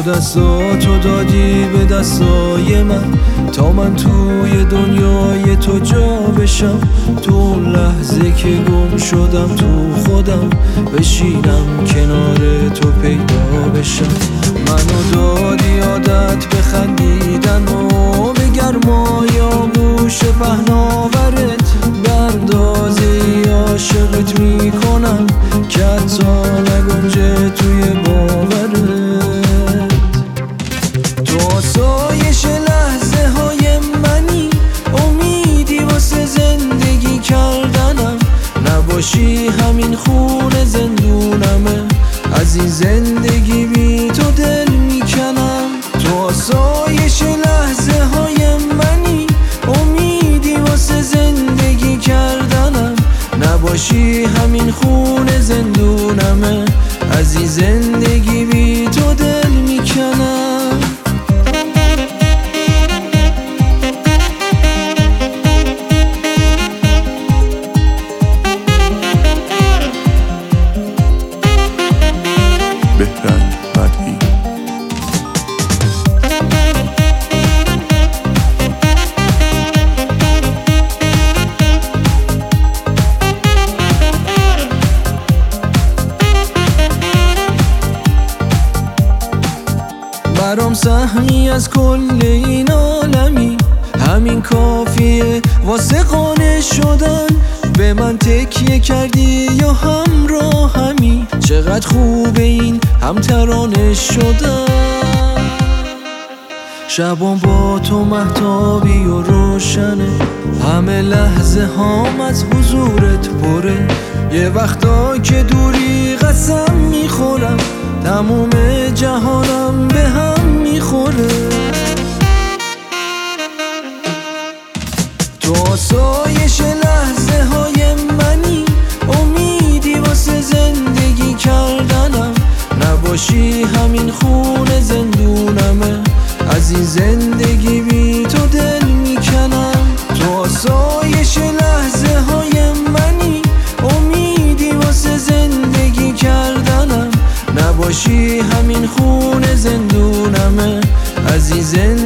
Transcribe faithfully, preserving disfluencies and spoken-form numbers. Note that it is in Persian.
دستاتو دادی به دستای من تا من توی دنیای تو جا بشم، تو لحظه که گم شدم تو خودم بشینم کنار تو پیدا بشم. منو دادی عادت به خندیدن و به گرمای آغوش پهناورت، به اندازه عاشقت میکنم که حتی نگنجه توی باورت. تو آسایش لحظه های منی، امیدی واسه زندگی کردنم، نباشی همین خونه زندونمه، از این زندگی بی تو دل میکنم. تو آسایش لحظه های منی، امیدی واسه زندگی کردنم، نباشی همین خونه زندونمه، از این زندگی بی تو دل میکنم. برام سهمی از کل این عالمی، همین کافیه واسه قانع شدن. به من تکیه کردی یا همراهمی، چقدر خوبه این هم ترانه شدن. شبان با تو مهتابی و روشنه، همه لحظه هام از حضورت پره. یه وقتا که دوری قسم میخورم، تموم جهانم به هم میخوره. تو آسایش لحظه های منی، امیدی واسه زندگی کردنم، نباشی همین خونه زندونمه، از این زندگی بی تو دل میکنم. تو آسایش لحظه های منی، امیدی واسه زندگی کردنم، نباشی همین خونه زندونمه، از این زندگی